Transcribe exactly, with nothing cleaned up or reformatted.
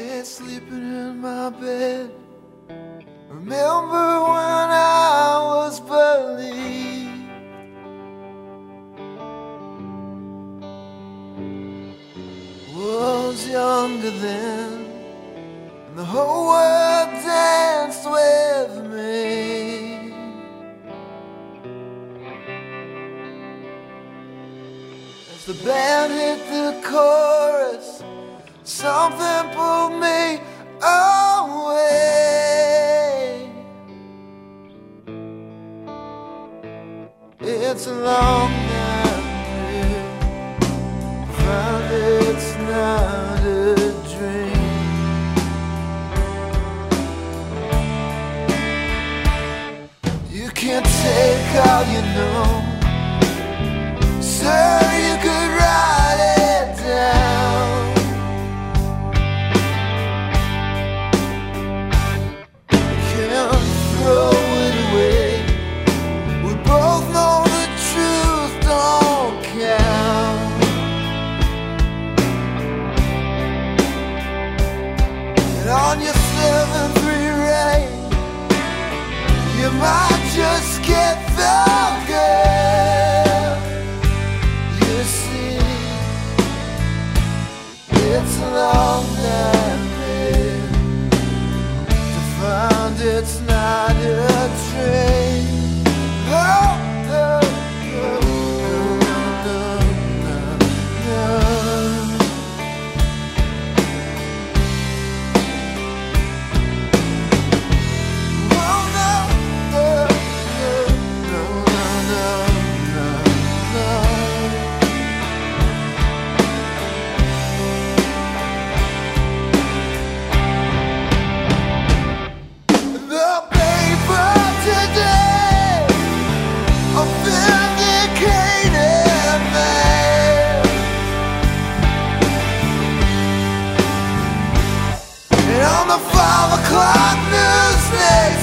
lay sleeping in my bed. Remember when I was believed. Was younger then, and the whole world danced with me. As the band hit the chorus, something pulled me away. It's a long night here, find it's not a dream. You can't take all you know, sir, you could write it down. Throw it away. We both know the truth don't count. And on your seven three rain, you might just get the girl. You see, it's a long night here to find it's not a train. Oh, no, no, no, no, no, no. Oh, no, no, no, no, no, no, no. The paper today, a vindicated man. And on the five o'clock news, they